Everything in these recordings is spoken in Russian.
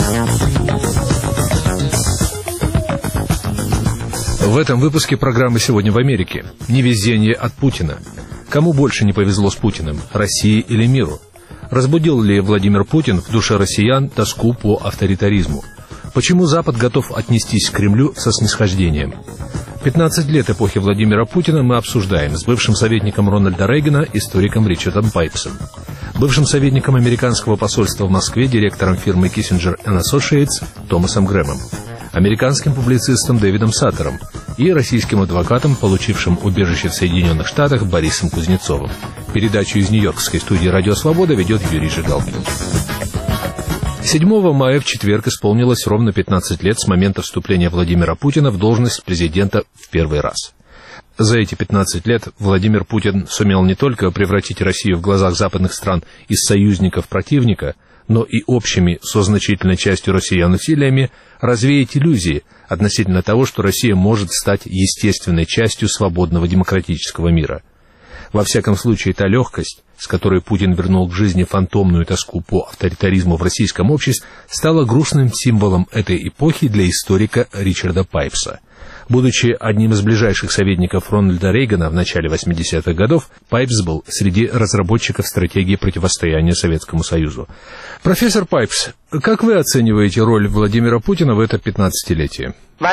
В этом выпуске программы «Сегодня в Америке». Невезение от Путина. Кому больше не повезло с Путиным, России или миру? Разбудил ли Владимир Путин в душе россиян тоску по авторитаризму? Почему Запад готов отнестись к Кремлю со снисхождением? 15 лет эпохи Владимира Путина мы обсуждаем с бывшим советником Рональда Рейгана, историком Ричардом Пайпсом, бывшим советником американского посольства в Москве, директором фирмы Kissinger & Associates Томасом Грэмом, американским публицистом Дэвидом Саттером и российским адвокатом, получившим убежище в Соединенных Штатах, Борисом Кузнецовым. Передачу из нью-йоркской студии «Радио Свобода» ведет Юрий Жигалкин. 7 мая в четверг исполнилось ровно 15 лет с момента вступления Владимира Путина в должность президента в первый раз. За эти 15 лет Владимир Путин сумел не только превратить Россию в глазах западных стран из союзника в противника, но и общими со значительной частью россиян усилиями развеять иллюзии относительно того, что Россия может стать естественной частью свободного демократического мира. Во всяком случае, та легкость, с которой Путин вернул к жизни фантомную тоску по авторитаризму в российском обществе, стала грустным символом этой эпохи для историка Ричарда Пайпса. Будучи одним из ближайших советников Рональда Рейгана в начале 80-х годов, Пайпс был среди разработчиков стратегии противостояния Советскому Союзу. Профессор Пайпс, как вы оцениваете роль Владимира Путина в это 15-летие?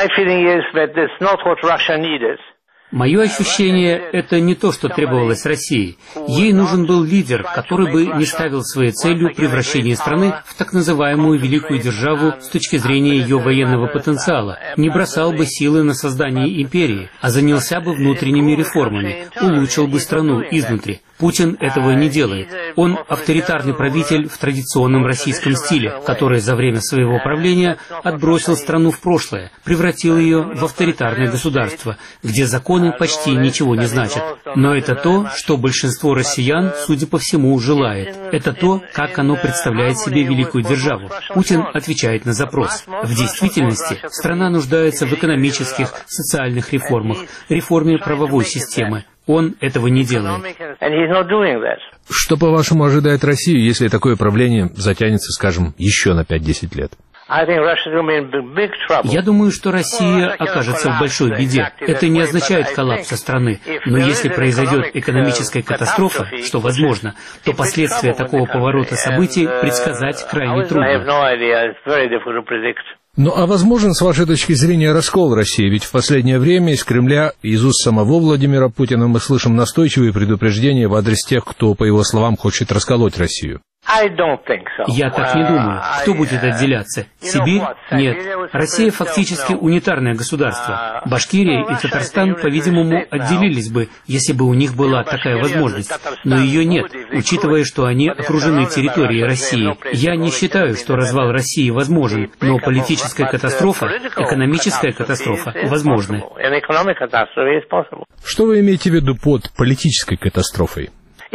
Мое ощущение – это не то, что требовалось России. Ей нужен был лидер, который бы не ставил своей целью превращение страны в так называемую великую державу с точки зрения ее военного потенциала, не бросал бы силы на создание империи, а занялся бы внутренними реформами, улучшил бы страну изнутри. Путин этого не делает. Он авторитарный правитель в традиционном российском стиле, который за время своего правления отбросил страну в прошлое, превратил ее в авторитарное государство, где законы почти ничего не значат. Но это то, что большинство россиян, судя по всему, желает. Это то, как оно представляет себе великую державу. Путин отвечает на запрос. В действительности страна нуждается в экономических, социальных реформах, реформе правовой системы. Он этого не делает. Что, по-вашему, ожидает Россию, если такое правление затянется, скажем, еще на 5-10 лет? Я думаю, что Россия окажется в большой беде. Это не означает коллапса страны. Но если произойдет экономическая катастрофа, что возможно, то последствия такого поворота событий предсказать крайне трудно. Ну, а возможен, с вашей точки зрения, раскол России? Ведь в последнее время из Кремля, из уст самого Владимира Путина мы слышим настойчивые предупреждения в адрес тех, кто, по его словам, хочет расколоть Россию. Я так не думаю. Кто будет отделяться? Сибирь? Нет. Россия фактически унитарное государство. Башкирия и Татарстан, по-видимому, отделились бы, если бы у них была такая возможность. Но ее нет, учитывая, что они окружены территорией России. Я не считаю, что развал России возможен, но политическая катастрофа, экономическая катастрофа возможны. Что вы имеете в виду под политической катастрофой?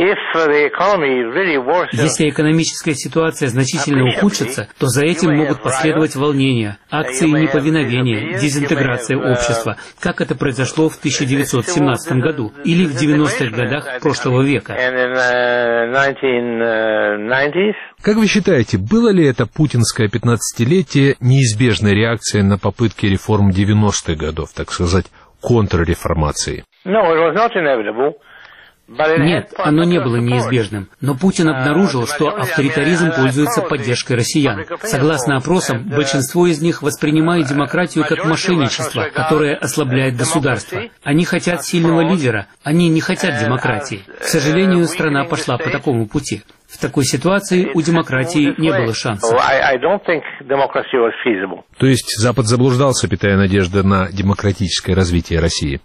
Если экономическая ситуация значительно ухудшится, то за этим могут последовать волнения, акции неповиновения, дезинтеграция общества, как это произошло в 1917 году или в 90-х годах прошлого века. Как вы считаете, было ли это путинское 15-летие неизбежной реакцией на попытки реформ 90-х годов, так сказать, контрреформации? Нет, оно не было неизбежным. Но Путин обнаружил, что авторитаризм пользуется поддержкой россиян. Согласно опросам, большинство из них воспринимает демократию как мошенничество, которое ослабляет государство. Они хотят сильного лидера, они не хотят демократии. К сожалению, страна пошла по такому пути. В такой ситуации у демократии не было шансов. То есть Запад заблуждался, питая надежды на демократическое развитие России?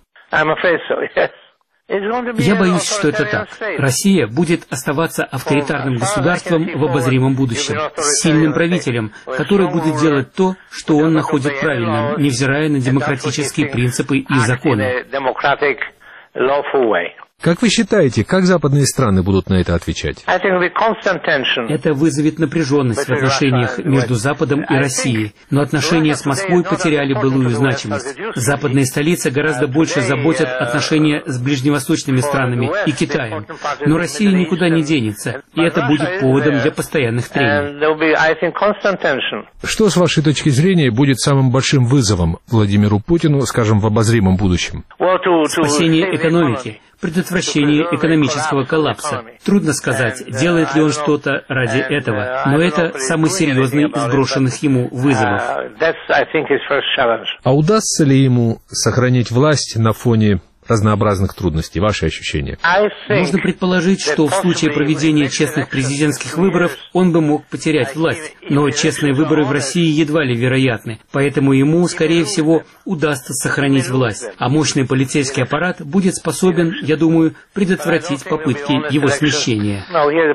Я боюсь, что это так. Россия будет оставаться авторитарным государством в обозримом будущем, с сильным правителем, который будет делать то, что он находит правильным, невзирая на демократические принципы и законы. Как вы считаете, как западные страны будут на это отвечать? Это вызовет напряженность в отношениях между Западом и Россией, но отношения с Москвой потеряли былую значимость. Западные столицы гораздо больше заботят отношения с ближневосточными странами и Китаем, но Россия никуда не денется, и это будет поводом для постоянных трений. Что, с вашей точки зрения, будет самым большим вызовом Владимиру Путину, скажем, в обозримом будущем? Спасение экономики, предотвращение экономического коллапса. Трудно сказать, делает ли он что-то ради этого, но это самый серьезный из брошенных ему вызовов. А удастся ли ему сохранить власть на фоне разнообразных трудностей? Ваши ощущения? Можно предположить, что в случае проведения честных президентских выборов он бы мог потерять власть. Но честные выборы в России едва ли вероятны, поэтому ему, скорее всего, удастся сохранить власть. А мощный полицейский аппарат будет способен, я думаю, предотвратить попытки его смещения.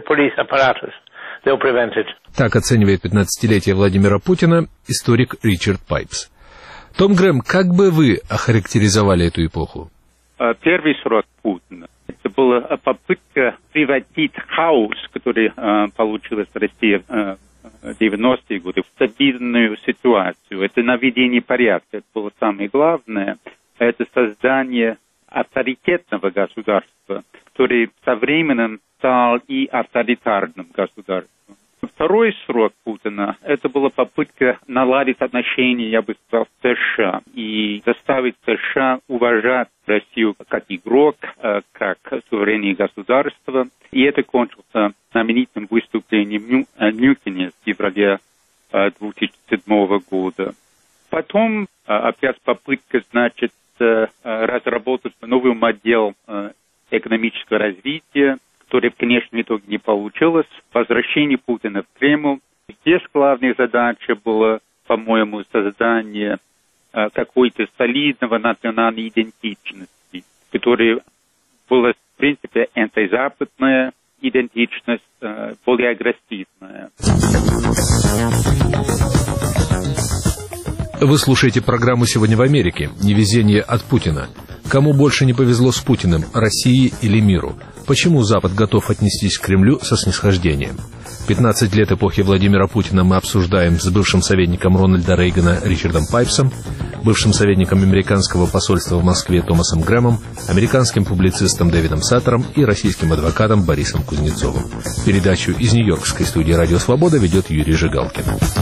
Так оценивает 15-летие Владимира Путина историк Ричард Пайпс. Том Грэм, как бы вы охарактеризовали эту эпоху? Первый срок Путина — это была попытка превратить хаос, который получилась в России в 90-е годы, в стабильную ситуацию. Это наведение порядка. Это было самое главное. Это создание авторитетного государства, которое со временем стал и авторитарным государством. Второй срок Путина — это была попытка наладить отношения, я бы сказал, с США и заставить США уважать Россию как игрок, как суверенное государство. И это кончилось знаменитым выступлением в Мюнхене в феврале 2007 года. Потом опять попытка, разработать новый модель экономического развития, которое в конечном итоге не получилось. Возвращение Путина в Кремль. Здесь главная задача была, по-моему, создание какой-то солидного национальной идентичности, которая была, в принципе, антизападная идентичность, более агрессивная. Вы слушаете программу «Сегодня в Америке». Невезение от Путина. Кому больше не повезло с Путиным, России или миру? Почему Запад готов отнестись к Кремлю со снисхождением? 15 лет эпохи Владимира Путина мы обсуждаем с бывшим советником Рональда Рейгана Ричардом Пайпсом, бывшим советником американского посольства в Москве Томасом Грэмом, американским публицистом Дэвидом Саттером и российским адвокатом Борисом Кузнецовым. Передачу из Нью-Йоркской студии «Радио Свобода» ведет Юрий Жигалкин.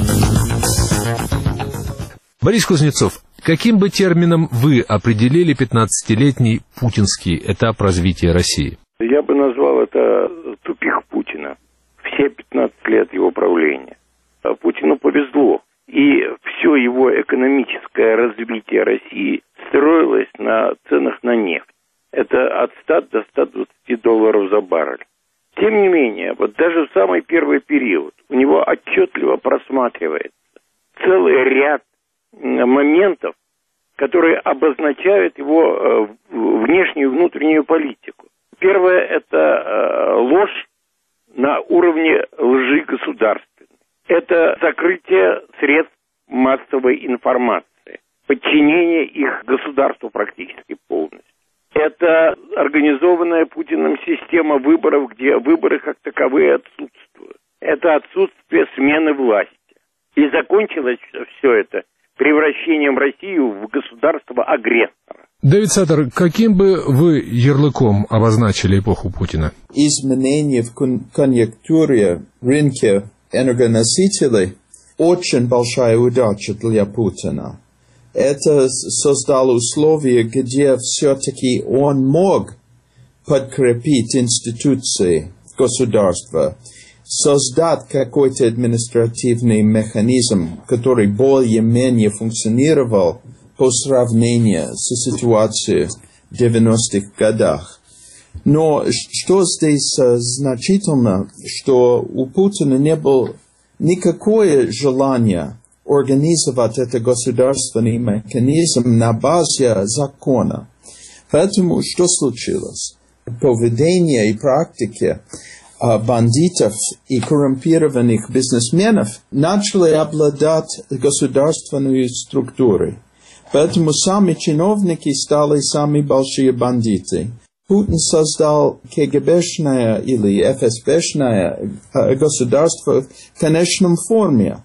Борис Кузнецов, каким бы термином вы определили 15-летний путинский этап развития России? Я бы назвал это тупик Путина. Все 15 лет его правления. Путину повезло. И все его экономическое развитие России строилось на ценах на нефть. Это от 100 до 120 долларов за баррель. Тем не менее, вот даже в самый первый период у него отчетливо просматривается целый ряд моментов, которые обозначают его внешнюю и внутреннюю политику. Первое – это ложь на уровне лжи государственной. Это закрытие средств массовой информации, подчинение их государству практически полностью. Это организованная Путиным система выборов, где выборы как таковые отсутствуют. Это отсутствие смены власти. И закончилось все это превращением России в государство-агрессора. Дэвид Саттер, каким бы вы ярлыком обозначили эпоху Путина? Изменения в конъюнктуре рынка энергоносителей очень большая удача для Путина. Это создало условия, где все-таки он мог подкрепить институции государства, создать какой-то административный механизм, который более-менее функционировал по сравнению с ситуацией в 90-х годах. Но что здесь значительно, что у Путина не было никакое желания организовать этот государственный механизм на базе закона. Поэтому что случилось? Поведение и практики бандитов и коррумпированных бизнесменов начали обладать государственной структурой. Поэтому сами чиновники стали самые большие бандиты. Путин создал КГБшное или ФСБшное государство в конечном форме,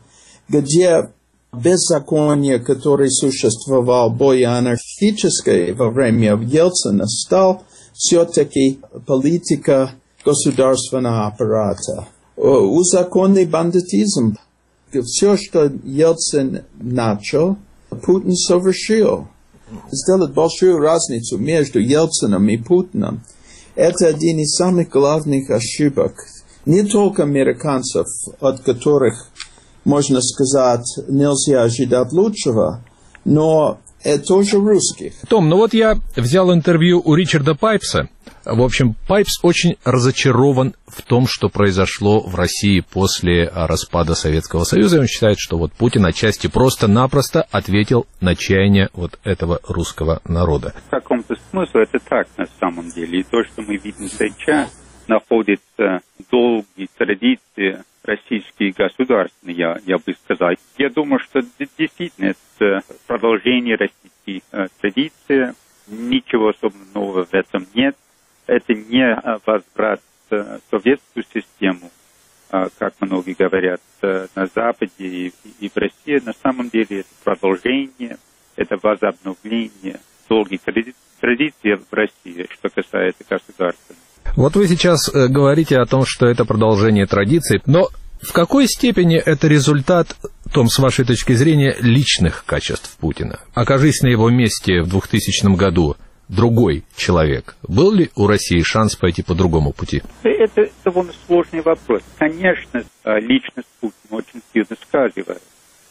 где беззаконие, которое существовало более анархическое во время Ельцина, стал все-таки политика государственного аппарата. Узаконный бандитизм. Все, что Ельцин начал, Путин совершил. Сделать большую разницу между Ельцином и Путиным – это один из самых главных ошибок не только американцев, от которых, можно сказать, нельзя ожидать лучшего, но тоже русских. Том, ну вот я взял интервью у Ричарда Пайпса. В общем, Пайпс очень разочарован в том, что произошло в России после распада Советского Союза. Он считает, что вот Путин отчасти просто-напросто ответил на чаяние вот этого русского народа. В каком-то смысле это так на самом деле. И то, что мы видим сейчас, находится долгие традиции российские государственные, я бы сказал. Я думаю, что действительно это продолжение российских традиций. Ничего особенно нового в этом нет. Это не возврат в советскую систему, как многие говорят, на Западе и в России. На самом деле это продолжение, это возобновление долгих традиций в России, что касается государства. Вот вы сейчас говорите о том, что это продолжение традиций, но в какой степени это результат, Том, с вашей точки зрения, личных качеств Путина? Окажись на его месте в 2000 году другой человек, был ли у России шанс пойти по другому пути? Это довольно сложный вопрос. Конечно, личность Путина очень сильно сказывается.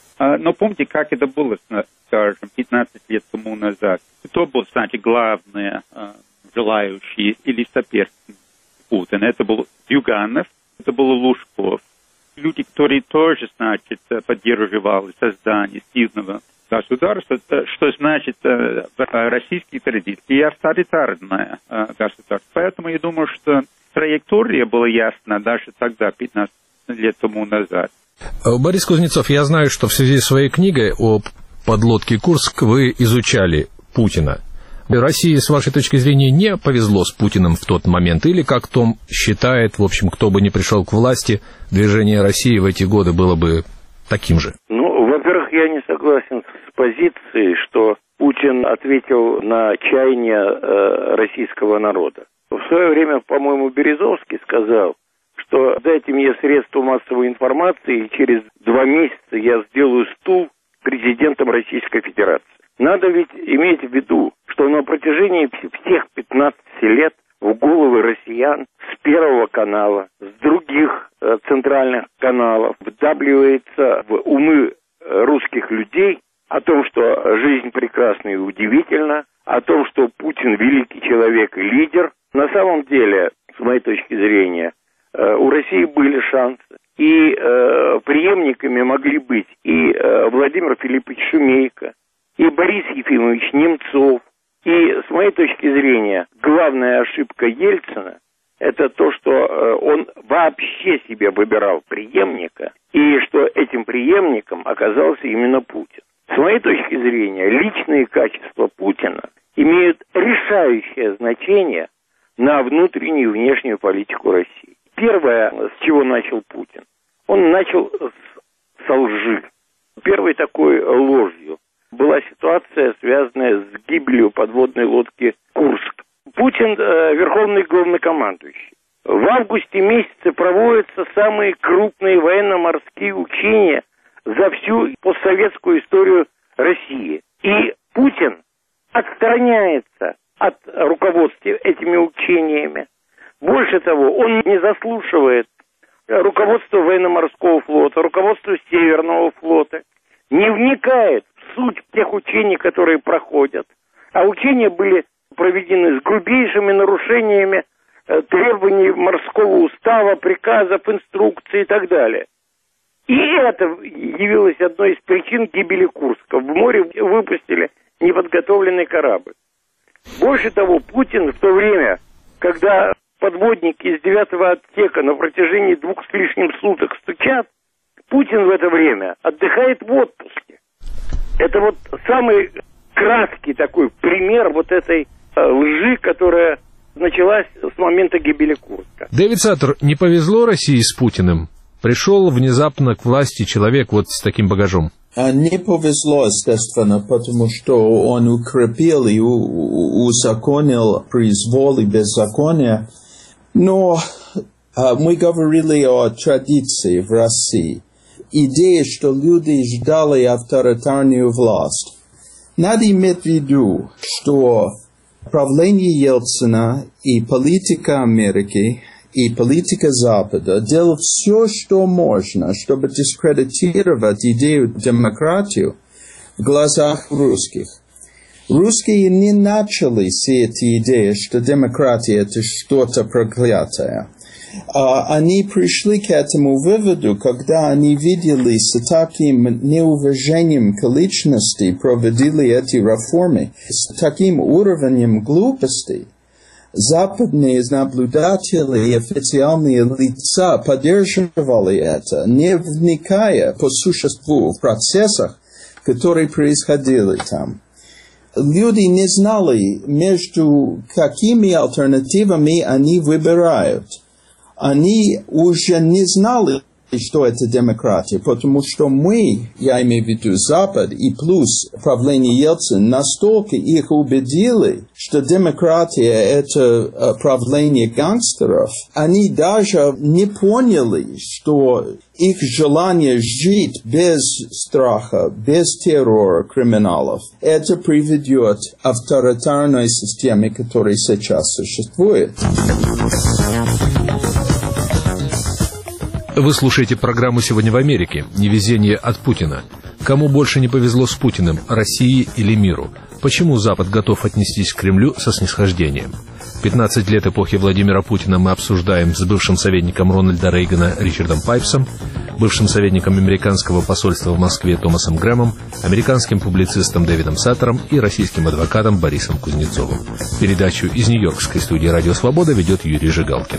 Но помните, как это было, скажем, 15 лет тому назад? Кто был, значит, главный желающий или соперник Путина? Это был Зюганов, это был Лужков. Люди, которые тоже, значит, поддерживали создание сильного государства, что значит российские традиции и авторитарное государство. Поэтому я думаю, что траектория была ясна даже тогда, 15 лет тому назад. Борис Кузнецов, я знаю, что в связи с своей книгой о подлодке «Курск» вы изучали Путина. России, с вашей точки зрения, не повезло с Путиным в тот момент? Или, как Том считает, в общем, кто бы ни пришел к власти, движение России в эти годы было бы таким же? Ну, во-первых, я не согласен с позицией, что Путин ответил на чаяние российского народа. В свое время, по-моему, Березовский сказал, что дайте мне средства массовой информации, и через 2 месяца я сделаю стул президентом Российской Федерации. Надо ведь иметь в виду, что на протяжении всех 15 лет в головы россиян с Первого канала, с других центральных каналов вдавливается в умы русских людей о том, что жизнь прекрасна и удивительна, о том, что Путин великий человек и лидер. На самом деле, с моей точки зрения, у России были шансы. И преемниками могли быть и Владимир Филиппович Шумейко, и Борис Ефимович Немцов. И, с моей точки зрения, главная ошибка Ельцина – это то, что он вообще себе выбирал преемника, и что этим преемником оказался именно Путин. С моей точки зрения, личные качества Путина имеют решающее значение на внутреннюю и внешнюю политику России. Первое, с чего начал Путин, он начал со лжи. Первой такой ложью была ситуация, связанная с гибелью подводной лодки «Курск». Путин верховный главнокомандующий. В августе месяце проводятся самые крупные военно-морские учения за всю постсоветскую историю России. И Путин отстраняется от руководства этими учениями. Больше того, он не заслушивает руководство военно-морского флота, руководство Северного флота, не вникает в суть тех учений, которые проходят. А учения были проведены с грубейшими нарушениями требований морского устава, приказов, инструкций и так далее. И это явилось одной из причин гибели Курска. В море выпустили неподготовленный корабль. Больше того, Путин в то время, когда подводники из 9-го отсека на протяжении 2 с лишним суток стучат, Путин в это время отдыхает в отпуске. Это вот самый краткий такой пример вот этой лжи, которая началась с момента гибели Курска. Дэвид Саттер, не повезло России с Путиным? Пришел внезапно к власти человек вот с таким багажом. Не повезло, естественно, потому что он укрепил и узаконил произвол и беззаконие. Но мы говорили о традиции в России. Идея, что люди ждали авторитарную власть. Надо иметь в виду, что правление Ельцина и политика Америки и политика Запада делают все, что можно, чтобы дискредитировать идею демократии в глазах русских. Русские не начали сеять идею, что демократия – это что-то проклятое. Они пришли к этому выводу, когда они видели, с таким неуважением к личности проводили эти реформы, с таким уровнем глупости. Западные наблюдатели и официальные лица поддерживали это, не вникая по существу в процессах, которые происходили там. Люди не знали, между какими альтернативами они выбирают. Они уже не знали, что это демократия, потому что мы, я имею в виду Запад и плюс правление Ельцина, настолько их убедили, что демократия – это правление гангстеров. Они даже не поняли, что их желание жить без страха, без террора криминалов, это приведет к авторитарной системе, которая сейчас существует. Вы слушаете программу «Сегодня в Америке». Невезение от Путина. Кому больше не повезло с Путиным, России или миру? Почему Запад готов отнестись к Кремлю со снисхождением? 15 лет эпохи Владимира Путина мы обсуждаем с бывшим советником Рональда Рейгана Ричардом Пайпсом, бывшим советником американского посольства в Москве Томасом Грэмом, американским публицистом Дэвидом Саттером и российским адвокатом Борисом Кузнецовым. Передачу из нью-йоркской студии «Радио Свобода» ведет Юрий Жигалкин.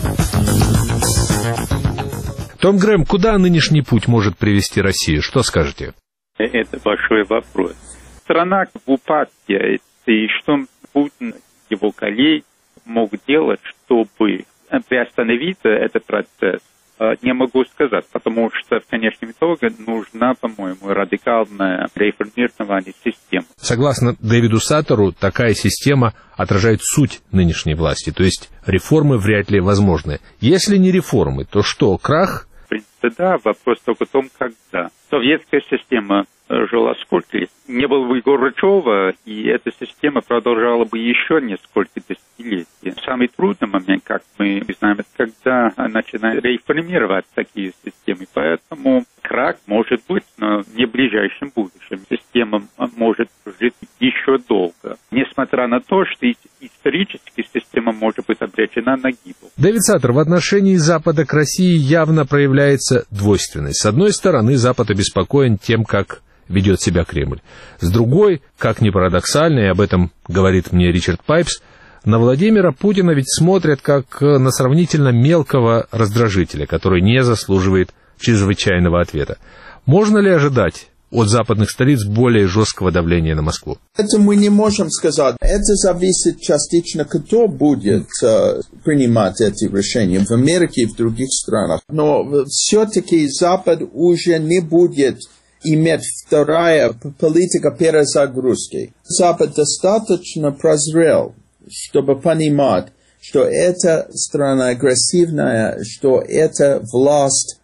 Том Грэм, куда нынешний путь может привести Россию? Что скажете? Это большой вопрос. Страна в упадке, и что Путин, его коллеги могут делать, чтобы приостановить этот процесс, не могу сказать, потому что в конечном итоге нужна, по-моему, радикальное реформирование системы. Согласно Дэвиду Саттеру, такая система отражает суть нынешней власти, то есть реформы вряд ли возможны. Если не реформы, то что, крах? В принципе, да, вопрос только в том, когда. Советская система жила сколько лет? Не было бы Горбачева, и эта система продолжала бы еще несколько десятилетий. Самый трудный момент, как мы знаем, это когда начинают реформировать такие системы. Поэтому крах может быть, но не в ближайшем будущем. Система может жить еще долго. Несмотря на то, что исторически система может быть обречена на гибель. Дэвид Саттер, в отношении Запада к России явно проявляется двойственность. С одной стороны, Запад обеспокоен тем, как ведет себя Кремль. С другой, как ни парадоксально, и об этом говорит мне Ричард Пайпс, на Владимира Путина ведь смотрят как на сравнительно мелкого раздражителя, который не заслуживает чрезвычайного ответа. Можно ли ожидать от западных столиц более жесткого давления на Москву? Это мы не можем сказать. Это зависит частично, кто будет принимать эти решения в Америке и в других странах. Но все-таки Запад уже не будет иметь вторая политика перезагрузки. Запад достаточно прозрел, чтобы понимать, что эта страна агрессивная, что эта власть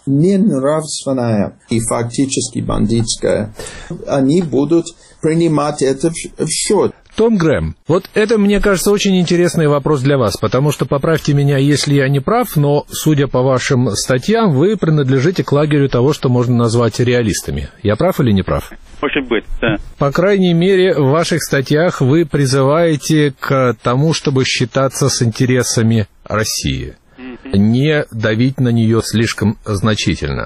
ненравственная и фактически бандитская. Они будут принимать это в счет. Том Грэм, вот это, мне кажется, очень интересный вопрос для вас, потому что, поправьте меня, если я не прав, но, судя по вашим статьям, вы принадлежите к лагерю того, что можно назвать реалистами. Я прав или не прав? Может быть, да. По крайней мере, в ваших статьях вы призываете к тому, чтобы считаться с интересами России, не давить на нее слишком значительно.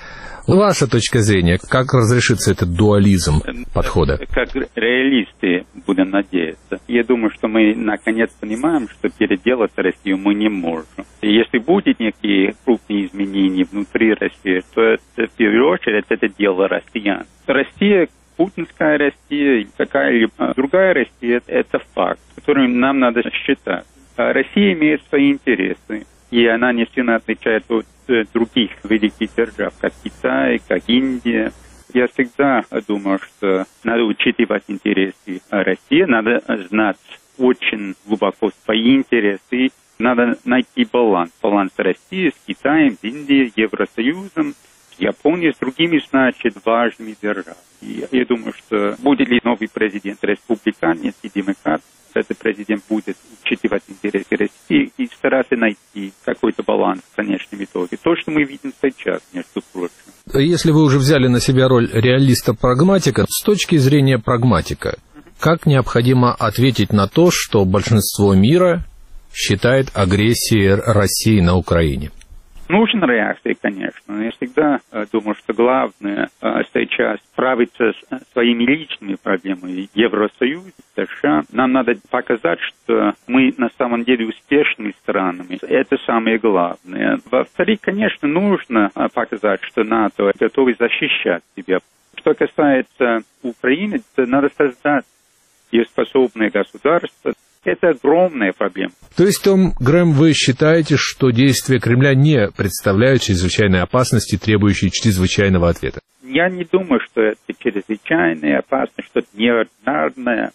Ваша точка зрения, как разрешится этот дуализм подхода? Как реалисты, будем надеяться. Я думаю, что мы наконец понимаем, что переделать Россию мы не можем. Если будут некие крупные изменения внутри России, то это, в первую очередь это дело россиян. Россия, путинская Россия, какая-либо другая Россия, это факт, который нам надо считать. Россия имеет свои интересы, и она не сильно отличается от других великих держав, как Китай, как Индия. Я всегда думал, что надо учитывать интересы России, надо знать очень глубоко свои интересы, надо найти баланс России с Китаем, с Индией, Евросоюзом, с Японией, с другими, значит, важными державами. И я думаю, что будет ли новый президент республиканец и демократ, этот президент будет учитывать интересы России и стараться найти какой-то баланс в конечном итоге. То, что мы видим сейчас, между прочим. Если вы уже взяли на себя роль реалиста-прагматика, с точки зрения прагматика, как необходимо ответить на то, что большинство мира считает агрессией России на Украине? Нужна реакция, конечно. Я всегда думаю, что главное сейчас справиться с своими личными проблемами Евросоюза, США. Нам надо показать, что мы на самом деле успешными странами. Это самое главное. Во-вторых, конечно, нужно показать, что НАТО готовы защищать себя. Что касается Украины, то надо создать дееспособное государство. Это огромная проблема. То есть, Том Грэм, вы считаете, что действия Кремля не представляют чрезвычайной опасности, требующей чрезвычайного ответа? Я не думаю, что это чрезвычайная опасность, что-то неординарное.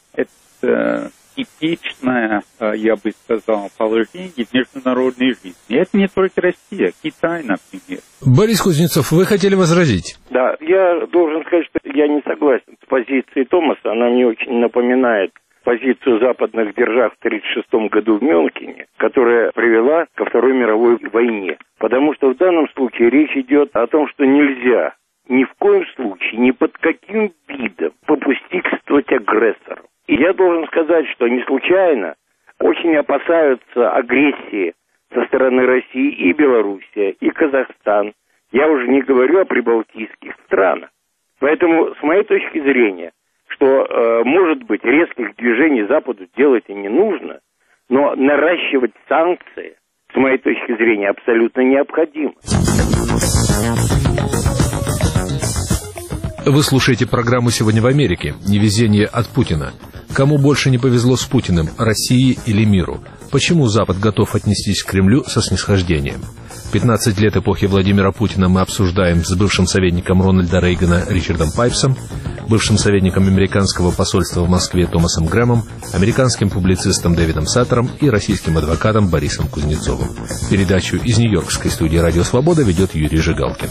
Это типичное, я бы сказал, положение в международной жизни. Это не только Россия, Китай, например. Борис Кузнецов, вы хотели возразить? Да, я должен сказать, что я не согласен с позицией Томаса. Она мне очень напоминает позицию западных держав в 1936 году в Мюнхене, которая привела ко Второй мировой войне. Потому что в данном случае речь идет о том, что нельзя ни в коем случае, ни под каким видом попустительствовать агрессору. И я должен сказать, что не случайно очень опасаются агрессии со стороны России и Белоруссия, и Казахстан. Я уже не говорю о прибалтийских странах. Поэтому, с моей точки зрения, что, может быть, резких движений Западу делать и не нужно, но наращивать санкции, с моей точки зрения, абсолютно необходимо. Вы слушаете программу «Сегодня в Америке. Невезение от Путина». Кому больше не повезло с Путиным, России или миру? Почему Запад готов отнестись к Кремлю со снисхождением? 15 лет эпохи Владимира Путина мы обсуждаем с бывшим советником Рональда Рейгана Ричардом Пайпсом, бывшим советником американского посольства в Москве Томасом Грэмом, американским публицистом Дэвидом Саттером и российским адвокатом Борисом Кузнецовым. Передачу из Нью-Йоркской студии «Радио Свобода» ведет Юрий Жигалкин.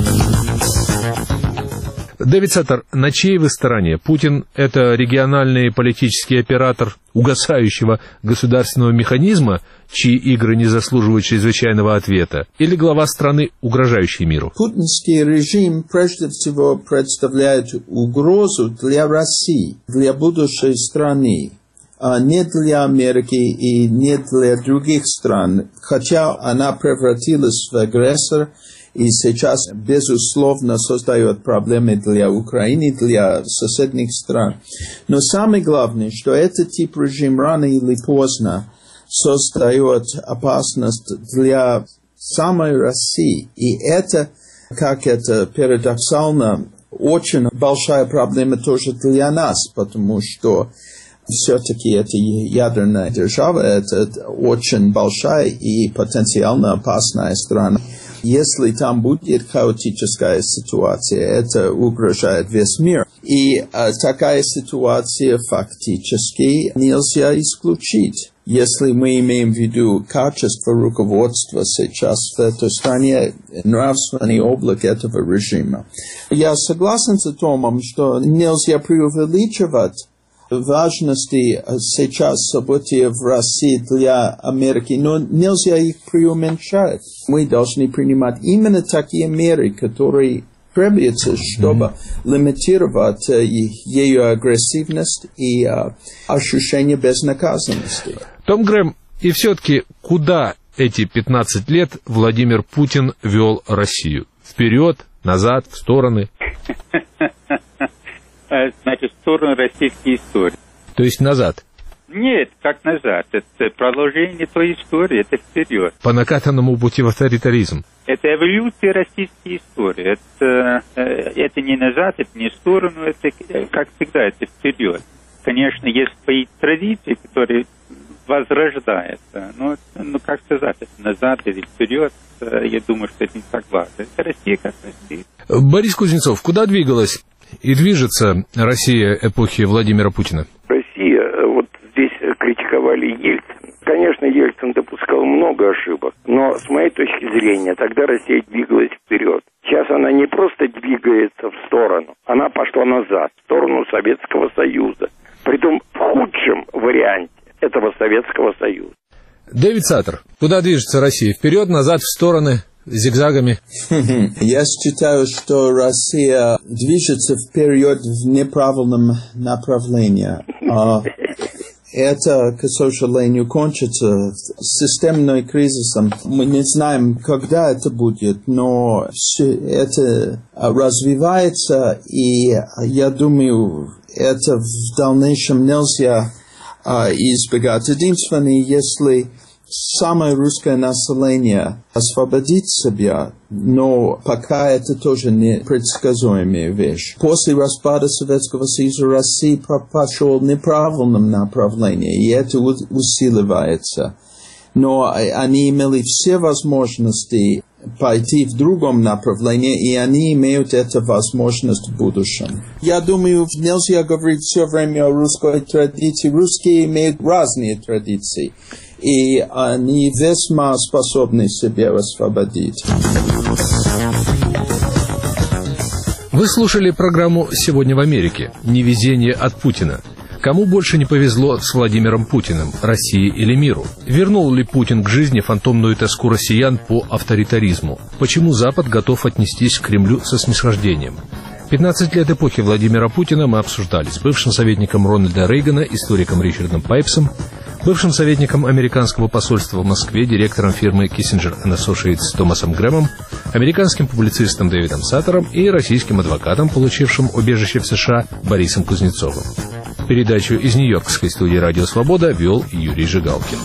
Дэвид Саттер, на чьей вы стороне? Путин – это региональный политический оператор угасающего государственного механизма, чьи игры не заслуживают чрезвычайного ответа, или глава страны, угрожающей миру? Путинский режим прежде всего представляет угрозу для России, для будущей страны, а не для Америки и не для других стран, хотя она превратилась в агрессора и сейчас, безусловно, создает проблемы для Украины, для соседних стран. Но самое главное, что этот тип режима рано или поздно создает опасность для самой России. И это, как это парадоксально, очень большая проблема тоже для нас, потому что все-таки это ядерная держава, это очень большая и потенциально опасная страна. Если там будет хаотическая ситуация, это угрожает весь мир. И такая ситуация фактически нельзя исключить. Если мы имеем в виду качество руководства сейчас в этой стране, нравственный облик этого режима. Я согласен с Томом, что нельзя преувеличивать важности сейчас событий в России для Америки, но нельзя их преуменьшать. Мы должны принимать именно такие меры, которые требуются, чтобы лимитировать ее агрессивность и ощущение безнаказанности. Том Грэм, и все-таки куда эти 15 лет Владимир Путин вел Россию? Вперед, назад, в стороны? Значит, в сторону российской истории. То есть назад? Нет, как назад. Это продолжение той истории, это вперед. По накатанному пути в авторитаризм. Это эволюция российской истории. Это не назад, это не в сторону, это, как всегда, это вперед. Конечно, есть свои традиции, которые возрождается. Ну, как сказать, назад или вперед, я думаю, что это не так важно. Это Россия как Россия. Борис Кузнецов, куда двигалась и движется Россия эпохи Владимира Путина? Россия, вот здесь критиковали Ельцин. Конечно, Ельцин допускал много ошибок, но с моей точки зрения, тогда Россия двигалась вперед. Сейчас она не просто двигается в сторону, она пошла назад, в сторону Советского Союза. Притом в худшем варианте этого Советского Союза. Дэвид Саттер, куда движется Россия? Вперед, назад, в стороны, зигзагами? Я считаю, что Россия движется вперед в неправильном направлении. Это, к сожалению, кончится системным кризисом. Мы не знаем, когда это будет, но все это развивается, и я думаю, это в дальнейшем нельзя избегать. Единственное, если самое русское население освободит себя, но пока это тоже не предсказуемая вещь. После распада Советского Союза Россия пошла в неправильном направлении, и это усиливается. Но они имели все возможности пойти в другом направлении, и они имеют эту возможность в будущем. Я думаю, нельзя говорить все время о русской традиции. Русские имеют разные традиции, и они весьма способны себя освободить. Вы слушали программу «Сегодня в Америке. Невезение от Путина». Кому больше не повезло с Владимиром Путиным, России или миру? Вернул ли Путин к жизни фантомную тоску россиян по авторитаризму? Почему Запад готов отнестись к Кремлю со снисхождением? 15 лет эпохи Владимира Путина мы обсуждали с бывшим советником Рональда Рейгана, историком Ричардом Пайпсом, бывшим советником американского посольства в Москве, директором фирмы Kissinger & Associates Томасом Грэмом, американским публицистом Дэвидом Саттером и российским адвокатом, получившим убежище в США, Борисом Кузнецовым. Передачу из Нью-Йоркской студии «Радио Свобода» вел Юрий Жигалкин.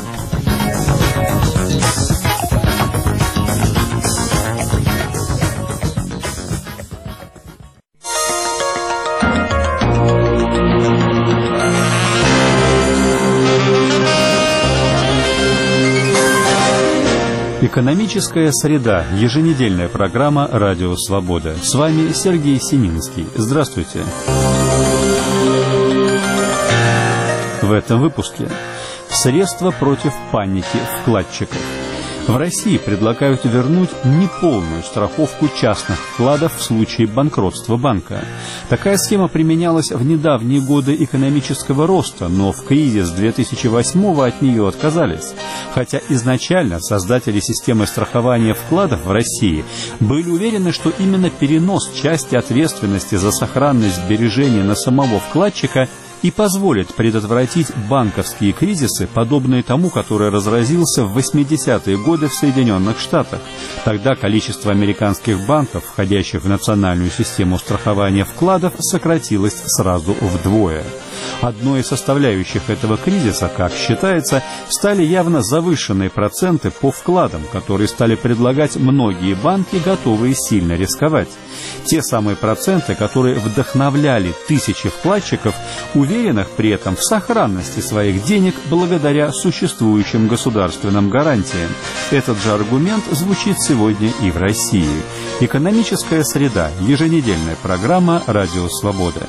Экономическая среда. Еженедельная программа «Радио Свобода». С вами Сергей Семинский. Здравствуйте. В этом выпуске. Средства против паники вкладчиков. В России предлагают вернуть неполную страховку частных вкладов в случае банкротства банка. Такая схема применялась в недавние годы экономического роста, но в кризис 2008-го от нее отказались. Хотя изначально создатели системы страхования вкладов в России были уверены, что именно перенос части ответственности за сохранность сбережений на самого вкладчика и позволит предотвратить банковские кризисы, подобные тому, который разразился в 80-е годы в Соединенных Штатах. Тогда количество американских банков, входящих в национальную систему страхования вкладов, сократилось сразу вдвое. Одной из составляющих этого кризиса, как считается, стали явно завышенные проценты по вкладам, которые стали предлагать многие банки, готовые сильно рисковать. Те самые проценты, которые вдохновляли тысячи вкладчиков, уверенных при этом в сохранности своих денег благодаря существующим государственным гарантиям. Этот же аргумент звучит сегодня и в России. Экономическая среда. Еженедельная программа «Радио Свобода».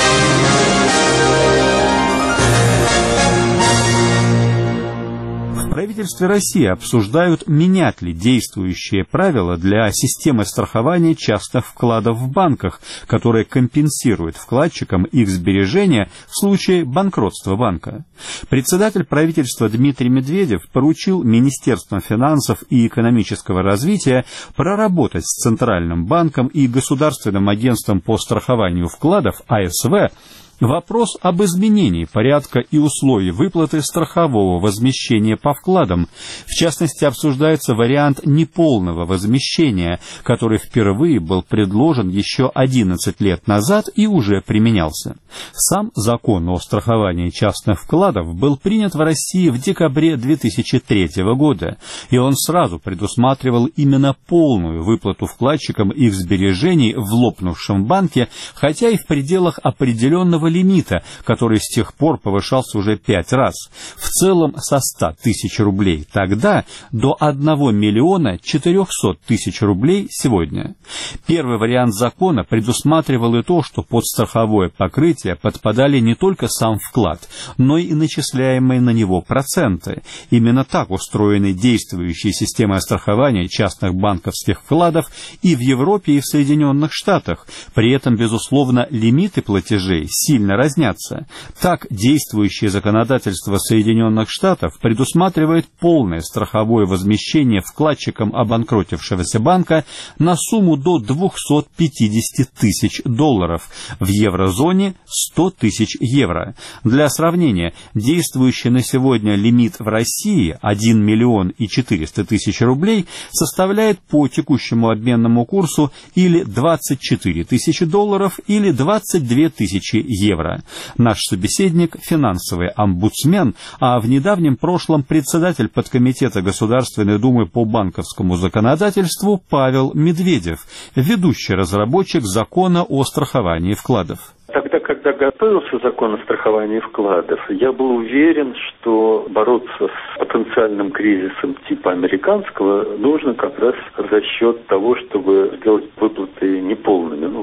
В правительстве России обсуждают, менять ли действующие правила для системы страхования частных вкладов в банках, которая компенсирует вкладчикам их сбережения в случае банкротства банка. Председатель правительства Дмитрий Медведев поручил Министерствам финансов и экономического развития проработать с Центральным банком и Государственным агентством по страхованию вкладов АСВ вопрос об изменении порядка и условий выплаты страхового возмещения по вкладам. В частности, обсуждается вариант неполного возмещения, который впервые был предложен еще 11 лет назад и уже применялся. Сам закон о страховании частных вкладов был принят в России в декабре 2003 года, и он сразу предусматривал именно полную выплату вкладчикам их сбережений в лопнувшем банке, хотя и в пределах определенного лимита, который с тех пор повышался уже 5 раз. В целом со 100 тысяч рублей тогда до 1 миллиона 400 тысяч рублей сегодня. Первый вариант закона предусматривал и то, что под страховое покрытие подпадали не только сам вклад, но и начисляемые на него проценты. Именно так устроены действующие системы страхования частных банковских вкладов и в Европе, и в Соединенных Штатах. При этом, безусловно, лимиты платежей сильно разнятся. Так, действующее законодательство Соединенных Штатов предусматривает полное страховое возмещение вкладчикам обанкротившегося банка на сумму до 250 тысяч долларов, в еврозоне 100 тысяч евро. Для сравнения, действующий на сегодня лимит в России 1 миллион и 400 тысяч рублей составляет по текущему обменному курсу или 24 тысячи долларов, или 22 тысячи евро. Наш собеседник – финансовый омбудсмен, а в недавнем прошлом председатель подкомитета Государственной Думы по банковскому законодательству Павел Медведев, ведущий разработчик закона о страховании вкладов. Тогда, когда готовился закон о страховании вкладов, я был уверен, что бороться с потенциальным кризисом типа американского нужно как раз за счет того, чтобы сделать выплаты неполными,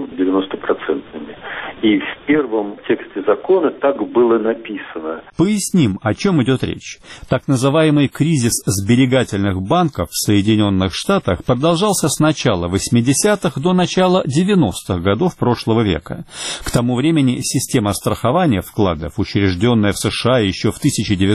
90%. И в первом тексте закона так было написано. Поясним, о чем идет речь. Так называемый кризис сберегательных банков в Соединенных Штатах продолжался с начала 80-х до начала 90-х годов прошлого века. К тому времени система страхования вкладов, учрежденная в США еще в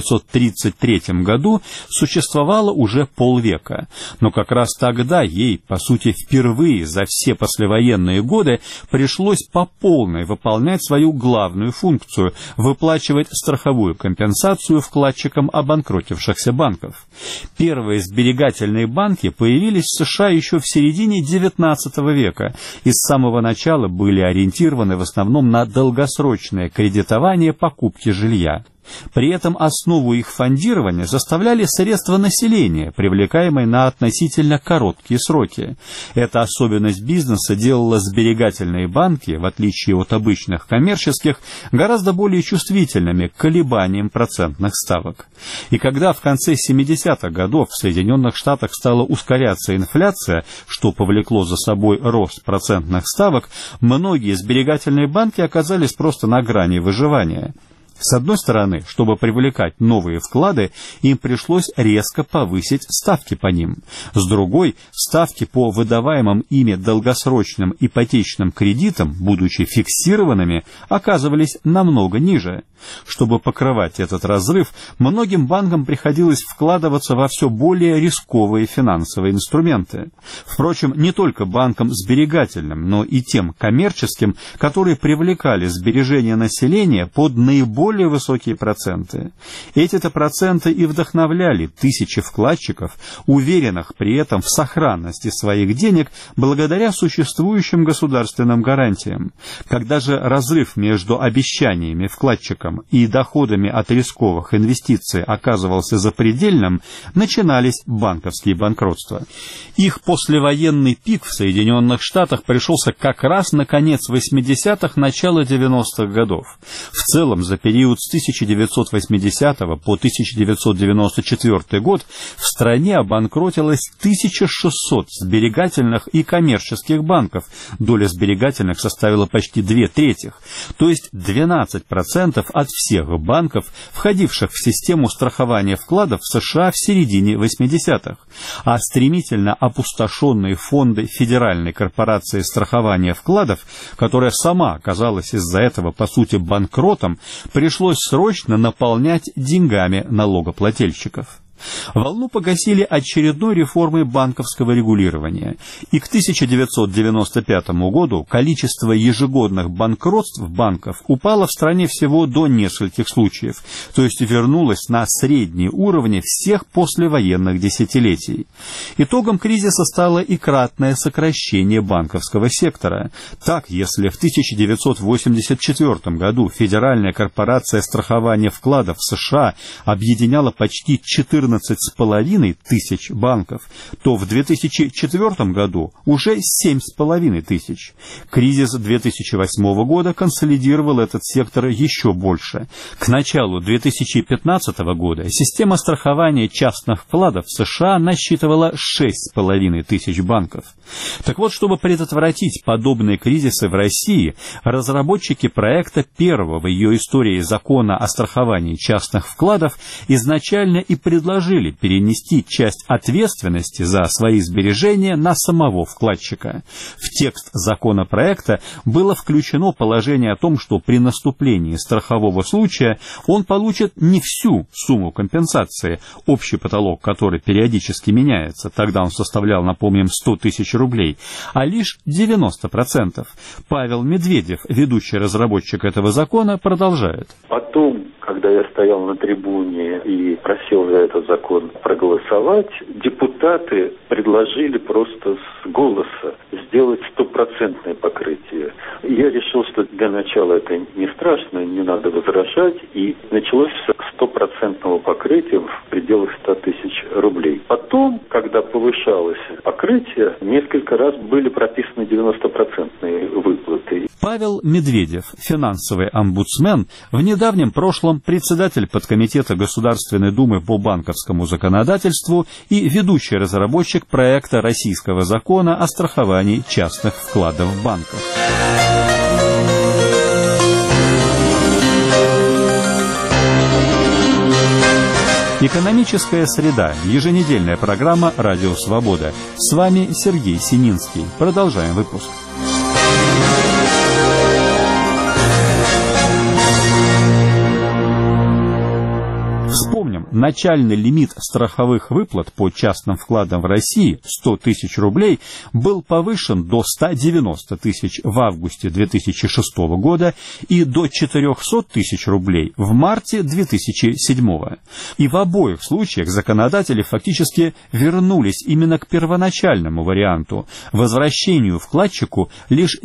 1933 году, существовала уже полвека. Но как раз тогда ей, по сути, впервые за все послевоенные годы пришлось по полной выполнять свою главную функцию – выплачивать страховую компенсацию вкладчикам обанкротившихся банков. Первые сберегательные банки появились в США еще в середине XIX века и с самого начала были ориентированы в основном на долгосрочное кредитование покупки жилья. При этом основу их фондирования составляли средства населения, привлекаемые на относительно короткие сроки. Эта особенность бизнеса делала сберегательные банки, в отличие от обычных коммерческих, гораздо более чувствительными к колебаниям процентных ставок. И когда в конце 70-х годов в Соединенных Штатах стала ускоряться инфляция, что повлекло за собой рост процентных ставок, многие сберегательные банки оказались просто на грани выживания. С одной стороны, чтобы привлекать новые вклады, им пришлось резко повысить ставки по ним. С другой, ставки по выдаваемым ими долгосрочным ипотечным кредитам, будучи фиксированными, оказывались намного ниже. Чтобы покрывать этот разрыв, многим банкам приходилось вкладываться во все более рисковые финансовые инструменты. Впрочем, не только банкам сберегательным, но и тем коммерческим, которые привлекали сбережения населения под наиболее высокие проценты. Эти-то проценты и вдохновляли тысячи вкладчиков, уверенных при этом в сохранности своих денег благодаря существующим государственным гарантиям. Когда же разрыв между обещаниями вкладчикам и доходами от рисковых инвестиций оказывался запредельным, начинались банковские банкротства. Их послевоенный пик в Соединенных Штатах пришелся как раз на конец 80-х, начало 90-х годов. В целом, за период с 1980 по 1994 год в стране обанкротилось 1600 сберегательных и коммерческих банков. Доля сберегательных составила почти 2/3, то есть 12% от всех банков, входивших в систему страхования вкладов в США в середине 80-х. А стремительно опустошенные фонды Федеральной корпорации страхования вкладов, которая сама оказалась из-за этого, по сути, банкротом, пришлось срочно наполнять деньгами налогоплательщиков. Волну погасили очередной реформой банковского регулирования, и к 1995 году количество ежегодных банкротств банков упало в стране всего до нескольких случаев, то есть вернулось на средние уровни всех послевоенных десятилетий. Итогом кризиса стало и кратное сокращение банковского сектора. Так, если в 1984 году Федеральная корпорация страхования вкладов в США объединяла почти 14 11,5 тысяч банков, то в 2004 году уже 7,5 тысяч. Кризис 2008 года консолидировал этот сектор еще больше. К началу 2015 года система страхования частных вкладов в США насчитывала 6,5 тысяч банков. Так вот, чтобы предотвратить подобные кризисы в России, разработчики проекта первого в ее истории закона о страховании частных вкладов изначально и предложили перенести часть ответственности за свои сбережения на самого вкладчика. В текст законопроекта было включено положение о том, что при наступлении страхового случая он получит не всю сумму компенсации, общий потолок которой периодически меняется, тогда он составлял, напомним, 100 тысяч рублей, а лишь 90%. Павел Медведев, ведущий разработчик этого закона, продолжает. Потом, когда я стоял на трибуне и просил за этот закон проголосовать, депутаты предложили просто с голоса сделать 100% покрытие. Я решил, что для начала это не страшно, не надо возражать, и началось с 100% покрытия в пределах 100 тысяч рублей. Потом, когда повышалось покрытие, несколько раз были прописаны 90% выплаты. Павел Медведев, финансовый омбудсмен, в недавнем прошлом председатель подкомитета Государственной Думы по банковскому законодательству и ведущий разработчик проекта российского закона о страховании частных вкладов в банках. Экономическая среда. Еженедельная программа «Радио Свобода». С вами Сергей Сининский. Продолжаем выпуск. Вспомним, начальный лимит страховых выплат по частным вкладам в России, 100 тысяч рублей, был повышен до 190 тысяч в августе 2006 года и до 400 тысяч рублей в марте 2007. И в обоих случаях законодатели фактически вернулись именно к первоначальному варианту, возвращению вкладчику лишь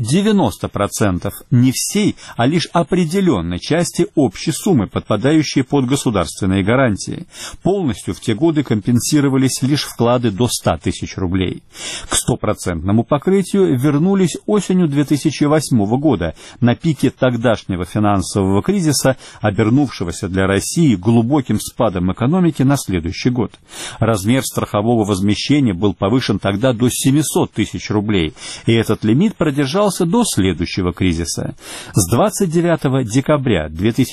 90% не всей, а лишь определенной части общей суммы, подпадающей под государственные гарантии. Полностью в те годы компенсировались лишь вклады до 100 тысяч рублей. К 100% покрытию вернулись осенью 2008 года, на пике тогдашнего финансового кризиса, обернувшегося для России глубоким спадом экономики на следующий год. Размер страхового возмещения был повышен тогда до 700 тысяч рублей, и этот лимит продержался до следующего кризиса. С 29 декабря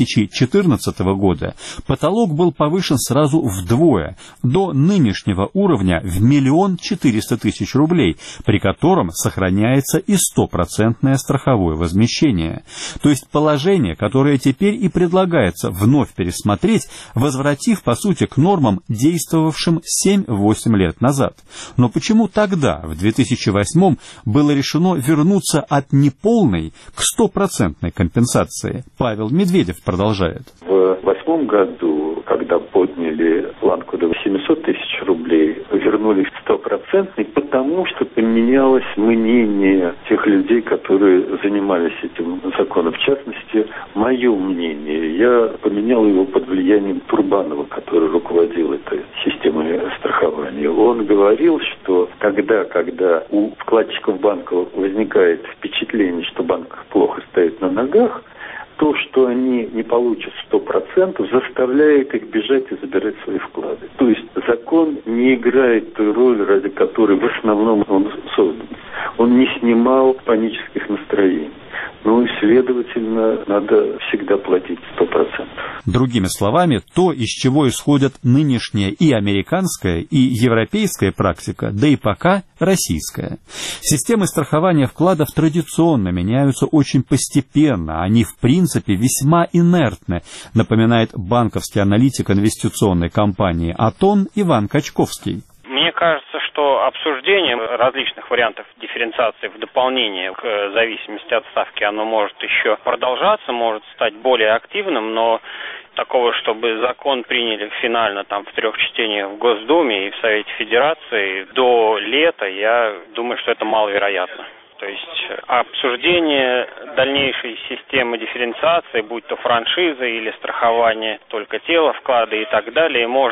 2014 года потолок был повышен сразу вдвое, до нынешнего уровня в 1 400 000 рублей, при котором сохраняется и 100% страховое возмещение. То есть положение, которое теперь и предлагается вновь пересмотреть, возвратив, по сути, к нормам, действовавшим 7-8 лет назад. Но почему тогда, в 2008 было решено вернуться от неполной к 100% компенсации? Павел Медведев продолжает. В 2008 году, когда подняли планку до 700 тысяч рублей, вернулись к 100%, потому что поменялось мнение тех людей, которые занимались этим законом. В частности, мое мнение. Я поменял его под влиянием Турбанова, который руководил этой системой страхования. Он говорил, что когда у вкладчиков банков возникает впечатление, что банк плохо стоит на ногах, то, что они не получат 100%, заставляет их бежать и забирать свои вклады. То есть закон не играет той роли, ради которой в основном он создан. Он не снимал панических настроений. Ну и, следовательно, надо всегда платить 100%. Другими словами, то, из чего исходят нынешняя и американская, и европейская практика, да и пока российская. Системы страхования вкладов традиционно меняются очень постепенно, они в принципе весьма инертны, напоминает банковский аналитик инвестиционной компании «Атон» Иван Качковский. Мне кажется, что обсуждение различных вариантов дифференциации в дополнение к зависимости от ставки, оно может еще продолжаться, может стать более активным, но такого, чтобы закон приняли финально там в 3 чтениях в Госдуме и в Совете Федерации до лета, я думаю, что это маловероятно. То есть обсуждение дальнейшей системы дифференциации, будь то франшиза или страхование только тела, вклады и так далее, может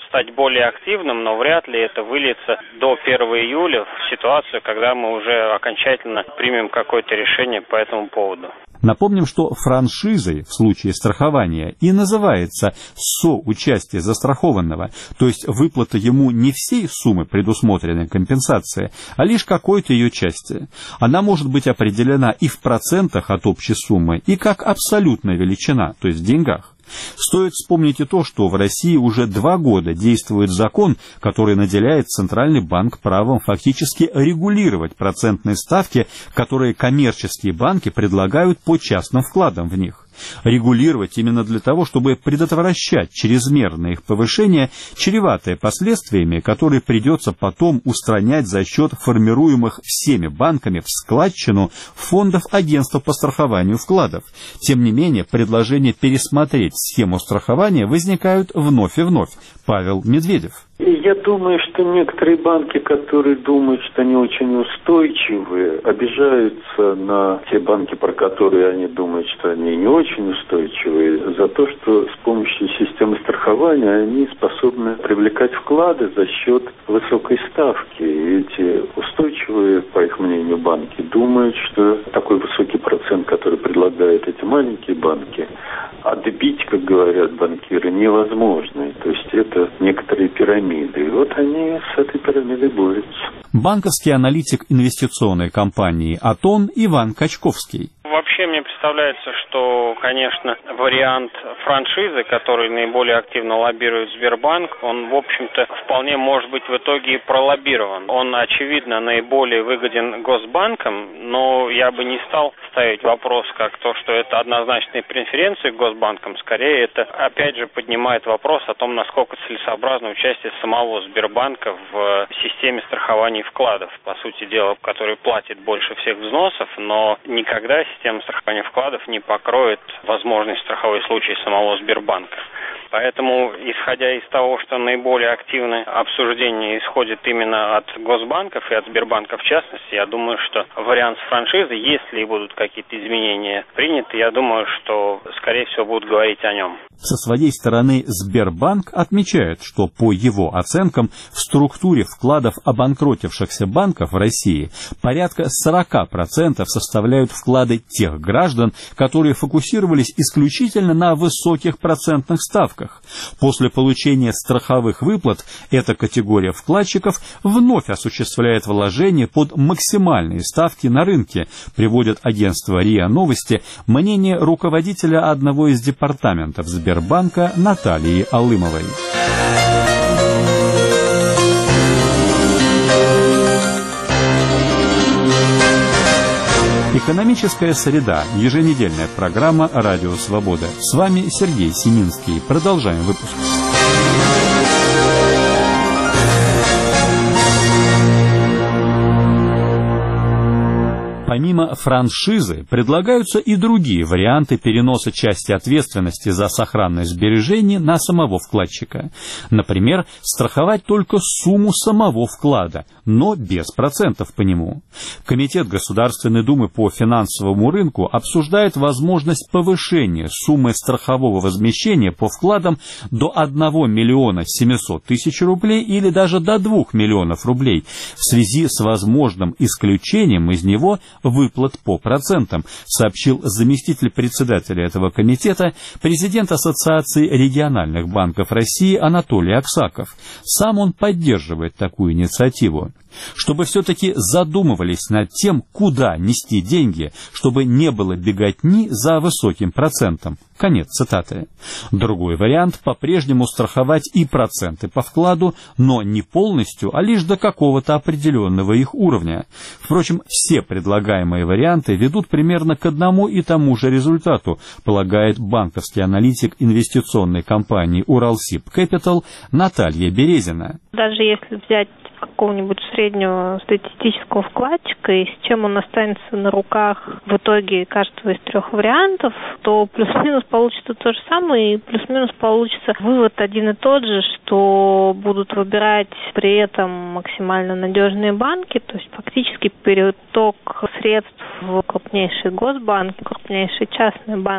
стать более активным, но вряд ли это выльется до 1 июля в ситуацию, когда мы уже окончательно примем какое-то решение по этому поводу. Напомним, что франшизой в случае страхования и называется соучастие застрахованного, то есть выплата ему не всей суммы предусмотренной компенсации, а лишь какой-то ее части. Она может быть определена и в процентах от общей суммы, и как абсолютная величина, то есть в деньгах. Стоит вспомнить и то, что в России уже 2 года действует закон, который наделяет Центральный банк правом фактически регулировать процентные ставки, которые коммерческие банки предлагают по частным вкладам в них. Регулировать именно для того, чтобы предотвращать чрезмерное их повышение, чреватое последствиями, которые придется потом устранять за счет формируемых всеми банками в складчину фондов агентства по страхованию вкладов. Тем не менее, предложения пересмотреть схему страхования возникают вновь и вновь. Павел Медведев. Я думаю, что некоторые банки, которые думают, что они очень устойчивые, обижаются на те банки, про которые они думают, что они не очень устойчивые, за то, что с помощью системы страхования они способны привлекать вклады за счет высокой ставки. И эти устойчивые, по их мнению, банки думают, что такой высокий процент, который предлагают эти маленькие банки, отбить, как говорят банкиры, невозможно. То есть это некоторые пирамиды. И вот они с этой пирамидой борются. Банковский аналитик инвестиционной компании «Атон» Иван Качковский. Вообще мне представляется, что, конечно, вариант франшизы, который наиболее активно лоббирует Сбербанк, он, в общем-то, вполне может быть в итоге и пролоббирован. Он, очевидно, наиболее выгоден госбанкам, но я бы не стал ставить вопрос как то, что это однозначные преференции госбанкам. Скорее, это, опять же, поднимает вопрос о том, насколько целесообразно участие самого Сбербанка в системе страхования вкладов, по сути дела, который платит больше всех взносов, но никогда система страхования вкладов не покроет возможность страховой случай самого Сбербанка. Поэтому, исходя из того, что наиболее активное обсуждение исходит именно от госбанков и от Сбербанка в частности, я думаю, что вариант с франшизой, если и будут какие-то изменения приняты, я думаю, что, скорее всего, будут говорить о нем. Со своей стороны Сбербанк отмечает, что по его оценкам в структуре вкладов обанкротившихся банков в России порядка 40% составляют вклады тех граждан, которые фокусировались исключительно на высоких процентных ставках. После получения страховых выплат эта категория вкладчиков вновь осуществляет вложения под максимальные ставки на рынке, приводит агентство РИА Новости мнение руководителя одного из департаментов Сбербанка Натальи Алымовой. Экономическая среда. Еженедельная программа «Радио Свобода». С вами Сергей Семинский. Продолжаем выпуск. Помимо франшизы предлагаются и другие варианты переноса части ответственности за сохранность сбережений на самого вкладчика. Например, страховать только сумму самого вклада, но без процентов по нему. Комитет Государственной Думы по финансовому рынку обсуждает возможность повышения суммы страхового возмещения по вкладам до 1 миллиона 700 тысяч рублей или даже до 2 миллионов рублей в связи с возможным исключением из него выплат по процентам, сообщил заместитель председателя этого комитета, президент Ассоциации региональных банков России Анатолий Аксаков. Сам он поддерживает такую инициативу. Чтобы все-таки задумывались над тем, куда нести деньги, чтобы не было беготни за высоким процентом. Конец цитаты. Другой вариант – по-прежнему страховать и проценты по вкладу, но не полностью, а лишь до какого-то определенного их уровня. Впрочем, все предлагаемые варианты ведут примерно к одному и тому же результату, полагает банковский аналитик инвестиционной компании «Уралсиб Кэпитал» Наталья Березина. Даже если взять какого-нибудь среднего статистического вкладчика, и с чем он останется на руках в итоге каждого из 3 вариантов, то плюс-минус получится то же самое, и плюс-минус получится вывод один и тот же, что будут выбирать при этом максимально надежные банки, то есть фактически переток средств в крупнейшие госбанки, крупнейшие частные банки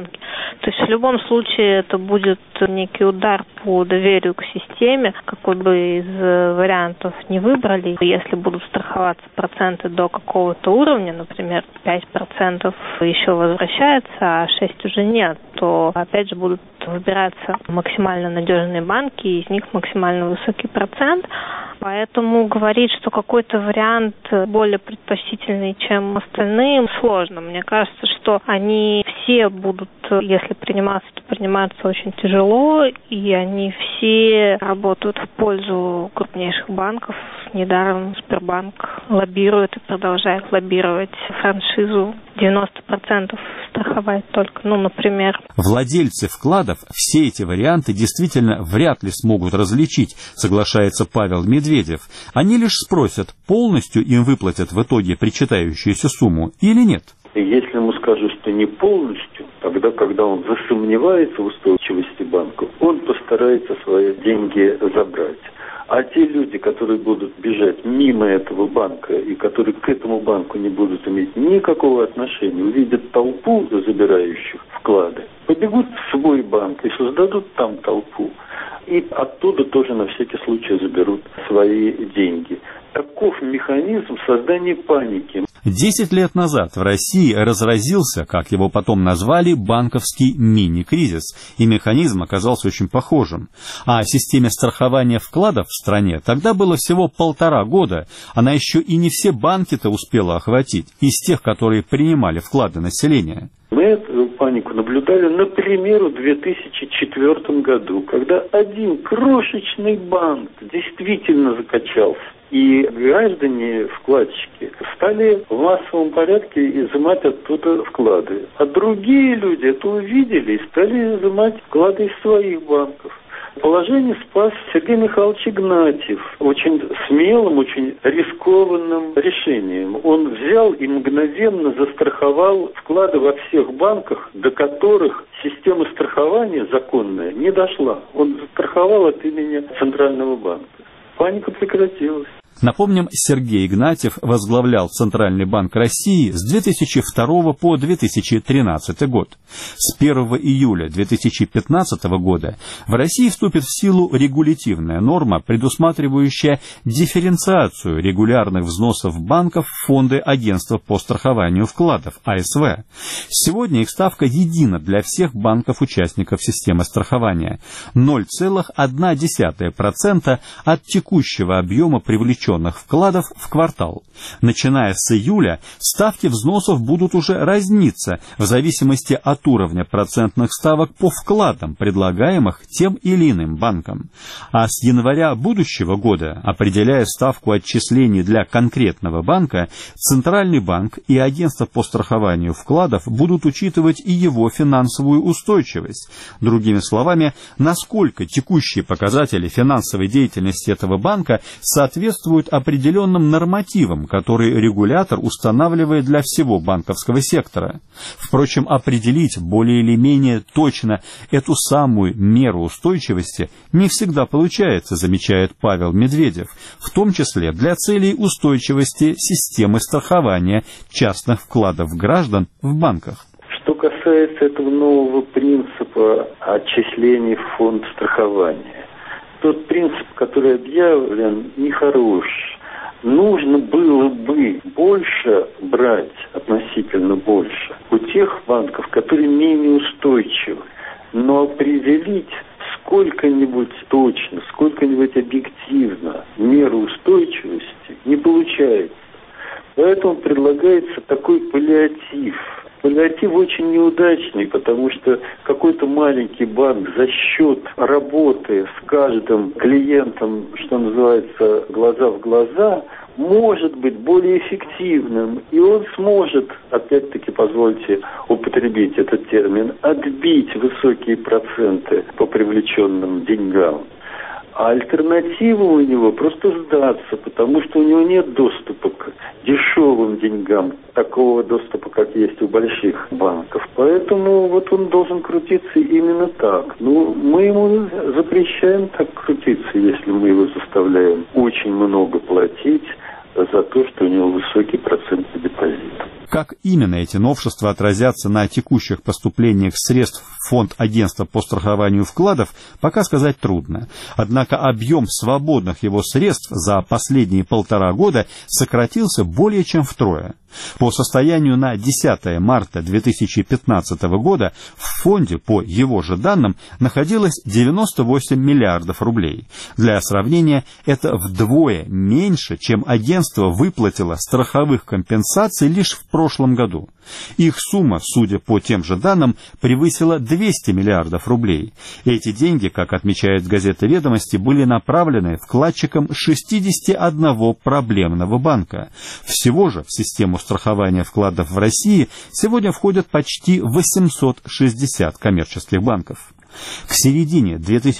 То есть в любом случае это будет некий удар по доверию к системе, какой бы из вариантов не выбрали. Если будут страховаться проценты до какого-то уровня, например, 5% еще возвращается, а 6% уже нет, то опять же будут выбираться максимально надежные банки, и из них максимально высокий процент. Поэтому говорить, что какой-то вариант более предпочтительный, чем остальные, сложно. Мне кажется, что они все будут, если приниматься, то приниматься очень тяжело, и они все работают в пользу крупнейших банков. Недаром Сбербанк лоббирует и продолжает лоббировать франшизу 90% страховать только, например. Владельцы вкладов все эти варианты действительно вряд ли смогут различить, соглашается Павел Медведев. Они лишь спросят, полностью им выплатят в итоге причитающуюся сумму или нет. Если ему скажут, что не полностью, тогда, когда он засомневается в устойчивости банка, он постарается свои деньги забрать. А те люди, которые будут бежать мимо этого банка и которые к этому банку не будут иметь никакого отношения, увидят толпу забирающих вклады, побегут в свой банк и создадут там толпу. И оттуда тоже на всякий случай заберут свои деньги. Таков механизм создания паники. 10 лет назад в России разразился, как его потом назвали, банковский мини-кризис, и механизм оказался очень похожим. А о системе страхования вкладов в стране тогда было всего 1,5 года, она еще и не все банки-то успела охватить, из тех, которые принимали вклады населения. Мы эту панику наблюдали, например, в 2004 году, когда один крошечный банк действительно закачался. И граждане, вкладчики, стали в массовом порядке изымать оттуда вклады. А другие люди это увидели и стали изымать вклады из своих банков. Положение спас Сергей Михайлович Игнатьев очень смелым, очень рискованным решением. Он взял и мгновенно застраховал вклады во всех банках, до которых система страхования законная не дошла. Он застраховал от имени Центрального банка. Паника прекратилась. Напомним, Сергей Игнатьев возглавлял Центральный банк России с 2002 по 2013 год. С 1 июля 2015 года в России вступит в силу регулятивная норма, предусматривающая дифференциацию регулярных взносов банков в фонды Агентства по страхованию вкладов, АСВ. Сегодня их ставка едина для всех банков-участников системы страхования – 0,1% от текущего объема привлеченных вкладов в квартал. Начиная с июля ставки взносов будут уже разниться в зависимости от уровня процентных ставок по вкладам, предлагаемых тем или иным банком. А с января будущего года, определяя ставку отчислений для конкретного банка, Центральный банк и Агентство по страхованию вкладов будут учитывать и его финансовую устойчивость. Другими словами, насколько текущие показатели финансовой деятельности этого банка соответствуют определенным нормативам, которые регулятор устанавливает для всего банковского сектора. Впрочем, определить более или менее точно эту самую меру устойчивости не всегда получается, замечает Павел Медведев, в том числе для целей устойчивости системы страхования частных вкладов граждан в банках. Что касается этого нового принципа отчислений в фонд страхования, тот принцип, который объявлен, нехорош. Нужно было бы больше брать, относительно больше, у тех банков, которые менее устойчивы. Но определить сколько-нибудь точно, сколько-нибудь объективно меру устойчивости не получается. Поэтому предлагается такой паллиатив. Паллиатив очень неудачный, потому что какой-то маленький банк за счет работы с каждым клиентом, что называется, глаза в глаза, может быть более эффективным. И он сможет, опять-таки, позвольте употребить этот термин, отбить высокие проценты по привлеченным деньгам. А альтернатива у него просто сдаться, потому что у него нет доступа к дешевым деньгам, такого доступа, как есть у больших банков. Поэтому вот он должен крутиться именно так. Ну, мы ему запрещаем так крутиться, если мы его заставляем очень много платить за то, что у него высокий процент депозита. Как именно эти новшества отразятся на текущих поступлениях средств в фонд агентства по страхованию вкладов, пока сказать трудно. Однако объем свободных его средств за последние 1,5 года сократился более чем втрое. По состоянию на 10 марта 2015 года в фонде, по его же данным, находилось 98 миллиардов рублей. Для сравнения, это вдвое меньше, чем агентство выплатило страховых компенсаций лишь в прошлом году. Их сумма, судя по тем же данным, превысила 200 миллиардов рублей. Эти деньги, как отмечает газета «Ведомости», были направлены вкладчикам 61 проблемного банка. Всего же в систему страхования вкладов в России сегодня входят почти 860 коммерческих банков. К середине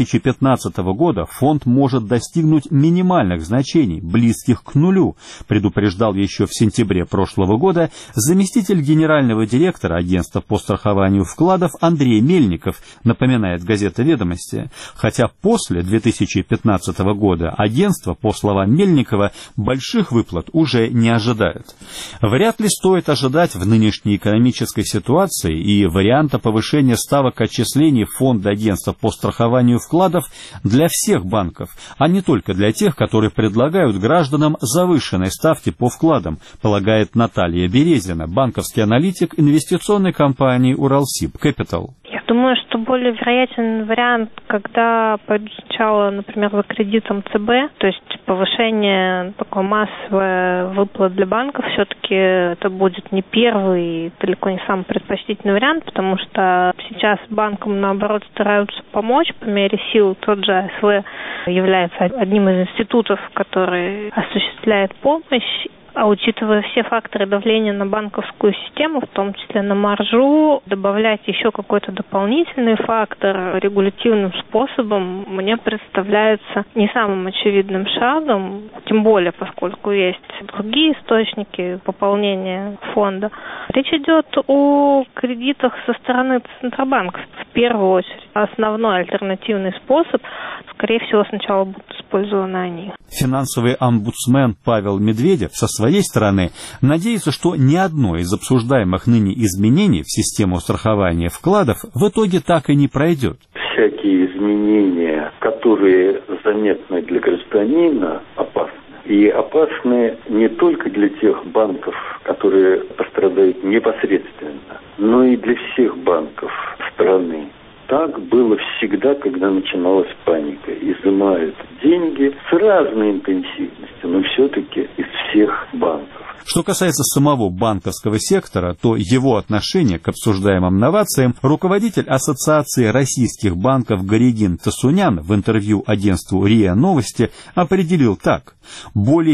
2015 года фонд может достигнуть минимальных значений, близких к нулю, предупреждал еще в сентябре прошлого года заместитель генерального директора агентства по страхованию вкладов Андрей Мельников, напоминает газета «Ведомости». Хотя после 2015 года агентство, по словам Мельникова, больших выплат уже не ожидает. Вряд ли стоит ожидать в нынешней экономической ситуации и варианта повышения ставок отчислений фонда агентства по страхованию вкладов для всех банков, а не только для тех, которые предлагают гражданам завышенные ставки по вкладам, полагает Наталья Березина, банковский аналитик инвестиционной компании «Уралсиб Кэпитал». Я думаю, что более вероятен вариант, когда пойдут сначала, например, за кредитом ЦБ, то есть повышение, такое массовое выплат для банков, все-таки это будет не первый, далеко не самый предпочтительный вариант, потому что сейчас банкам, наоборот, стараются помочь по мере сил. Тот же АСВ является одним из институтов, который осуществляет помощь. А учитывая все факторы давления на банковскую систему, в том числе на маржу, добавлять еще какой-то дополнительный фактор регулятивным способом мне представляется не самым очевидным шагом, тем более, поскольку есть другие источники пополнения фонда. Речь идет о кредитах со стороны Центробанка. В первую очередь, основной альтернативный способ, скорее всего, сначала будут использованы они. Финансовый омбудсмен Павел Медведев со своей стороны надеется, что ни одно из обсуждаемых ныне изменений в систему страхования вкладов в итоге так и не пройдет. Всякие изменения, которые заметны для гражданина, опасны. И опасны не только для тех банков, которые пострадают непосредственно, но и для всех банков страны. Так было всегда, когда начиналась паника. Изымают деньги с разной интенсивностью, но все-таки из всех банков. Что касается самого банковского сектора, то его отношение к обсуждаемым новациям руководитель Ассоциации российских банков Горегин Тасунян в интервью агентству РИА Новости определил так. Более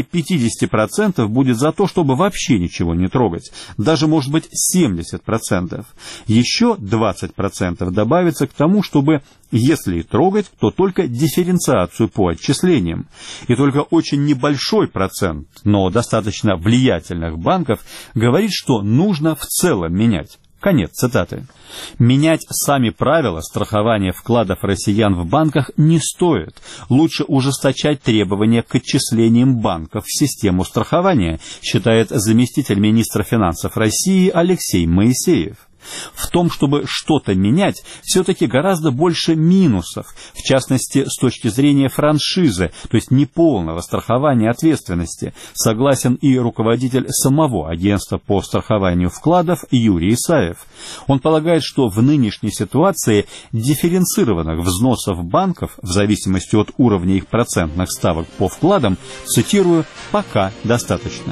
50% будет за то, чтобы вообще ничего не трогать. Даже, может быть, 70%. Еще 20% добавится к тому, чтобы, если и трогать, то только дифференциацию по отчислениям. И только очень небольшой процент, но достаточно влиятельных банков говорит, что нужно в целом менять. Конец цитаты. Менять сами правила страхования вкладов россиян в банках не стоит. Лучше ужесточать требования к отчислениям банков в систему страхования, считает заместитель министра финансов России Алексей Моисеев. В том, чтобы что-то менять, все-таки гораздо больше минусов, в частности, с точки зрения франшизы, то есть неполного страхования ответственности, согласен и руководитель самого агентства по страхованию вкладов Юрий Исаев. Он полагает, что в нынешней ситуации дифференцированных взносов банков, в зависимости от уровня их процентных ставок по вкладам, цитирую, пока достаточно.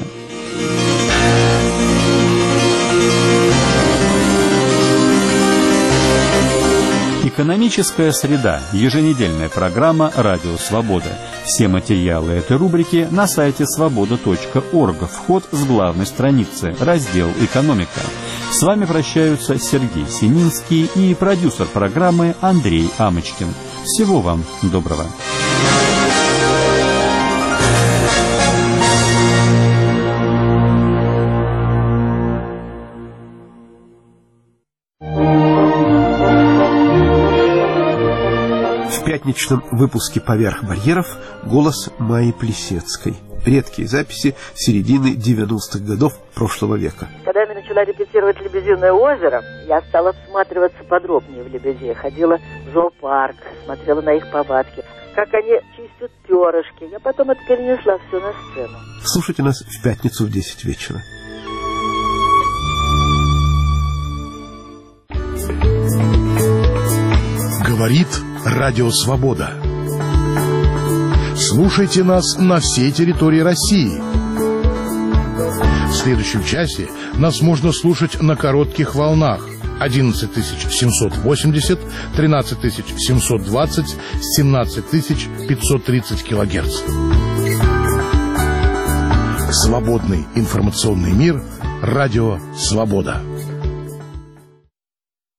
Экономическая среда. Еженедельная программа «Радио Свобода». Все материалы этой рубрики на сайте свобода.орг. Вход с главной страницы. Раздел «Экономика». С вами прощаются Сергей Сининский и продюсер программы Андрей Амочкин. Всего вам доброго. В пятничном выпуске «Поверх барьеров» голос Майи Плисецкой. Редкие записи середины 90-х годов прошлого века. Когда я начала репетировать «Лебединое озеро», я стала всматриваться подробнее в лебедей. Ходила в зоопарк, смотрела на их повадки, как они чистят перышки. Я потом это перенесла все на сцену. Слушайте нас в пятницу в 10 вечера. Говорит Радио Свобода. Слушайте нас на всей территории России. В следующем часе нас можно слушать на коротких волнах 11780, 13720, 17530 килогерц. Свободный информационный мир. Радио Свобода.